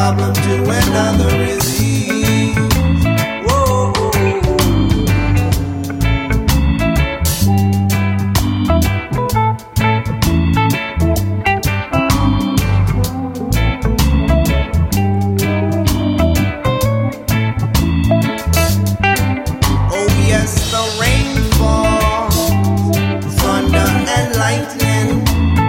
problem to another is ease. Whoa. Oh yes, the rain falls, thunder and lightning.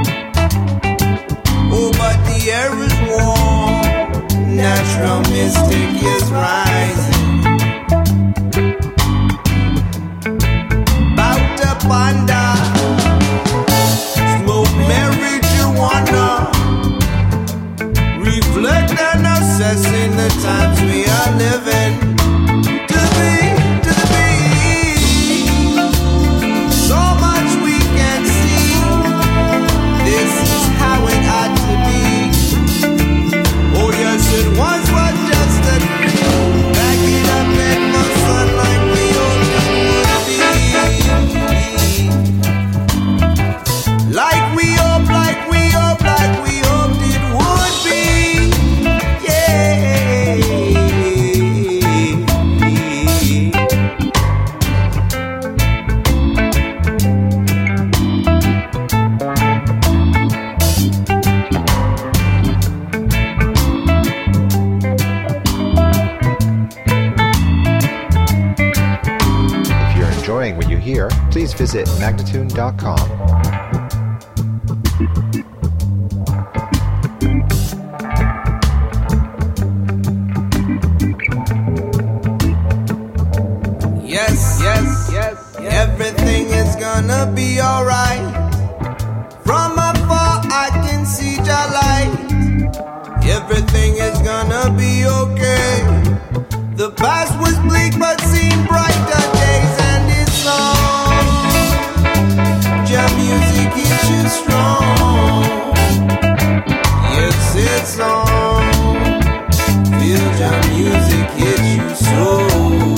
Oh, but the air is warm, natural mystic is rising. Bout to ponder, smoke marijuana, reflect and assessing the times we are living. To the beat, so much we can see. This is how it ought to be. Oh yes, it once was just a dream. Back it up in the sun like we hoped it would be. Like we hoped, like we hoped, like we hoped it would be. Yeah. If you're enjoying what you hear, please visit Magnatune.com. Yes, yes, yes, everything is gonna be alright. From afar I can see your light. Everything is gonna be okay. The past was bleak but seen brighter days, and it's on. Your music hits you strong. Yes, it's on. Feel your music hit you so.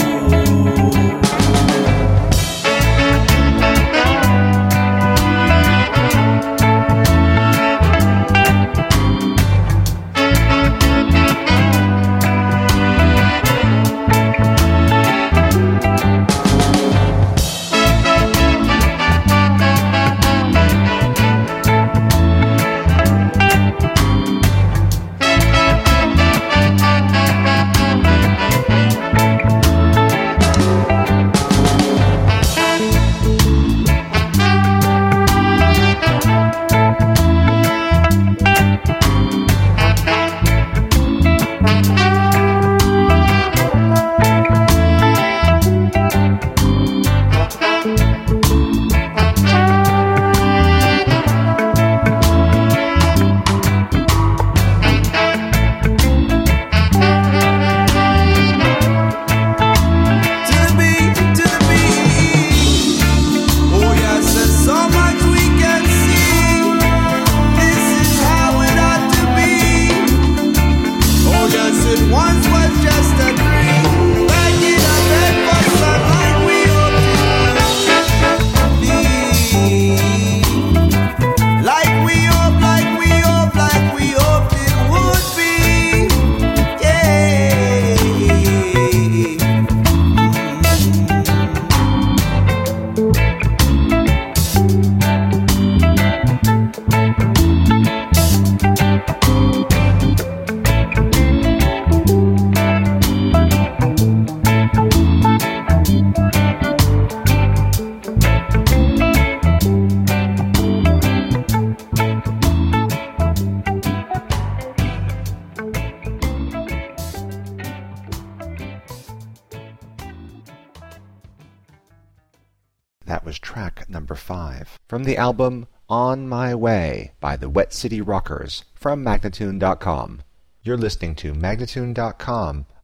That was track number 5 from the album On My Way by the Wet City Rockers from Magnatune.com. You're listening to Magnatune.com